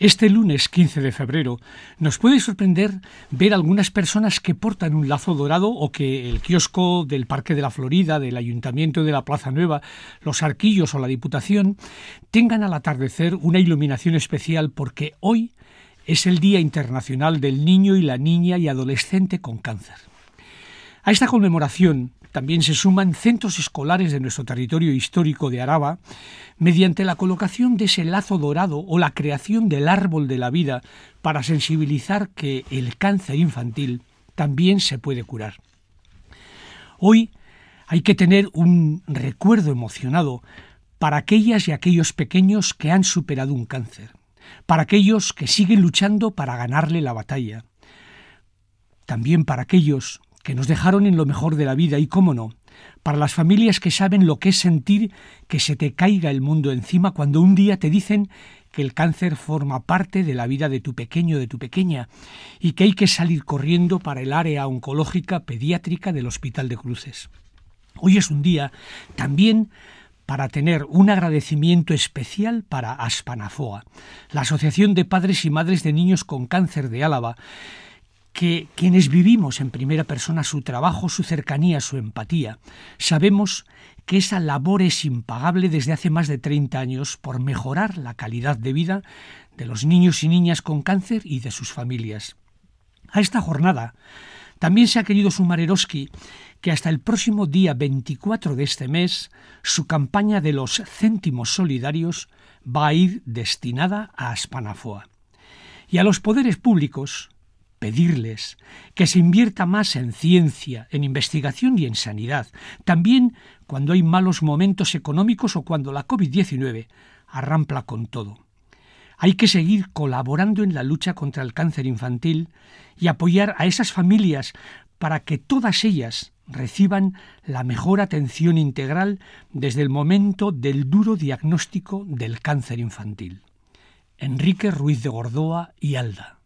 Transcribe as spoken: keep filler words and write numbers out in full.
Este lunes quince de febrero nos puede sorprender ver algunas personas que portan un lazo dorado o que el kiosco del Parque de la Florida, del Ayuntamiento de la Plaza Nueva, los Arquillos o la Diputación tengan al atardecer una iluminación especial porque hoy es el Día Internacional del Niño y la Niña y Adolescente con Cáncer. A esta conmemoración también se suman centros escolares de nuestro territorio histórico de Araba mediante la colocación de ese lazo dorado o la creación del árbol de la vida para sensibilizar que el cáncer infantil también se puede curar. Hoy hay que tener un recuerdo emocionado para aquellas y aquellos pequeños que han superado un cáncer, para aquellos que siguen luchando para ganarle la batalla, también para aquellos que nos dejaron en lo mejor de la vida y, cómo no, para las familias que saben lo que es sentir que se te caiga el mundo encima cuando un día te dicen que el cáncer forma parte de la vida de tu pequeño o de tu pequeña y que hay que salir corriendo para el área oncológica pediátrica del Hospital de Cruces. Hoy es un día también para tener un agradecimiento especial para Aspanafoa, la Asociación de Padres y Madres de Niños con Cáncer de Álava, que quienes vivimos en primera persona su trabajo, su cercanía, su empatía, sabemos que esa labor es impagable desde hace más de treinta años por mejorar la calidad de vida de los niños y niñas con cáncer y de sus familias. A esta jornada también se ha querido sumar Eroski, que hasta el próximo día veinticuatro de este mes su campaña de los céntimos solidarios va a ir destinada a Aspanafoa. Y a los poderes públicos pedirles que se invierta más en ciencia, en investigación y en sanidad, también cuando hay malos momentos económicos o cuando la covid diecinueve arrampla con todo. Hay que seguir colaborando en la lucha contra el cáncer infantil y apoyar a esas familias para que todas ellas reciban la mejor atención integral desde el momento del duro diagnóstico del cáncer infantil. Enrique Ruiz de Gordoa y Alda.